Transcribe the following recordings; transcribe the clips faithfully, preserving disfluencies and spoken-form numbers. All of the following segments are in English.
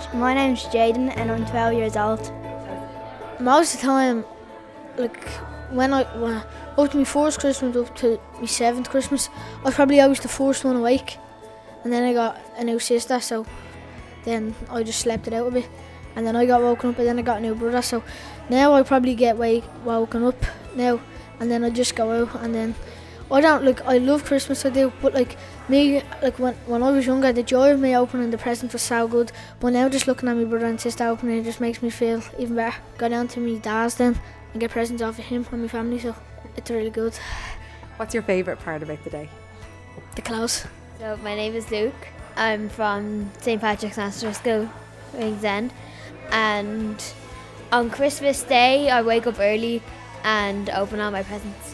My name's Jaden and I'm twelve years old. Most of the time, like when I, when, up to my first Christmas up to my seventh Christmas, I was probably always the first one awake. And then I got a new sister, so then I just slept it out a bit. And then I got woken up and then I got a new brother, so now I probably get wake, woken up now and then I just go out and then I don't like I love Christmas I do, but like me like when when I was younger the joy of me opening the presents was so good, but now just looking at my brother and sister opening it just makes me feel even better. Go down to my dad's then and get presents off of him and my family, so it's really good. What's your favourite part about the day? The clothes. So my name is Luke. I'm from Saint Patrick's National School, Ringsend, and on Christmas Day I wake up early and open all my presents.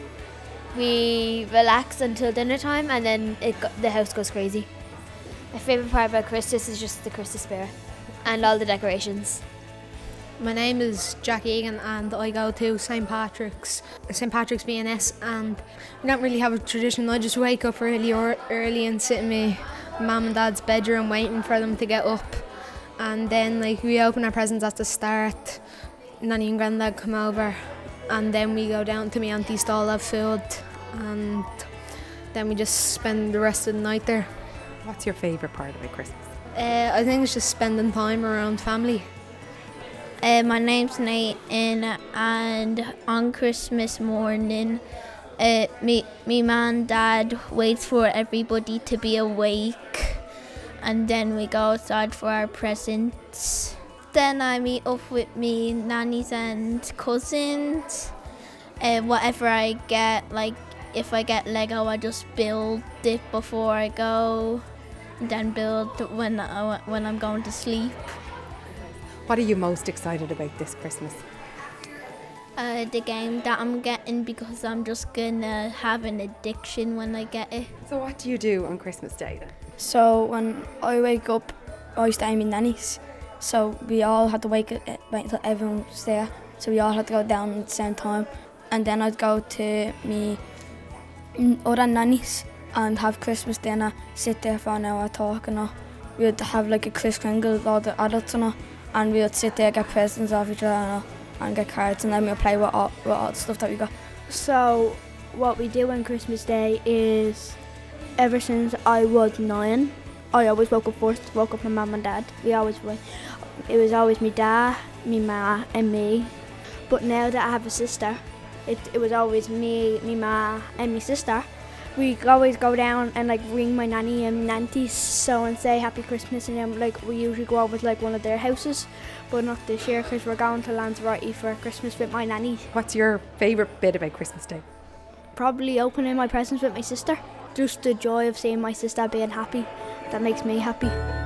We relax until dinner time and then it go- the house goes crazy. My favourite part about Christmas is just the Christmas spirit and all the decorations. My name is Jack Egan and I go to Saint Patrick's, Saint Patrick's B N S, and we don't really have a tradition. I just wake up really or- early and sit in my mum and dad's bedroom waiting for them to get up, and then like we open our presents at the start. Nanny and Grandad come over and then we go down to my auntie's stall, have food, and then we just spend the rest of the night there. What's your favourite part about Christmas? Uh, I think it's just spending time around family. Uh, my name's Nathan, and on Christmas morning, uh, me, me mum and dad waits for everybody to be awake, and then we go outside for our presents. Then I meet up with me nannies and cousins. Uh, whatever I get, like if I get Lego, I just build it before I go, and then build when I, when I'm going to sleep. What are you most excited about this Christmas? Uh, the game that I'm getting, because I'm just gonna have an addiction when I get it. So what do you do on Christmas Day then? So when I wake up, I stay in my nanny's. So we all had to wake, wait until everyone was there. So we all had to go down at the same time. And then I'd go to me other nannies and have Christmas dinner, sit there for an hour talking. And we would have like a Kris Kringle with all the adults and all. And we would sit there, get presents off each other and, all, and get cards, and then we'd play with all, with all the stuff that we got. So what we do on Christmas Day is, ever since I was nine, I always woke up first, woke up my mum and dad. We always went. It was always me dad, me ma and me. But now that I have a sister, it, it was always me, me ma and me sister. We always go down and like ring my nanny and nanties so and say happy Christmas, and then like we usually go over to like one of their houses, but not this year because we're going to Lanzarote for Christmas with my nanny. What's your favourite bit about Christmas Day? Probably opening my presents with my sister. Just the joy of seeing my sister being happy, that makes me happy.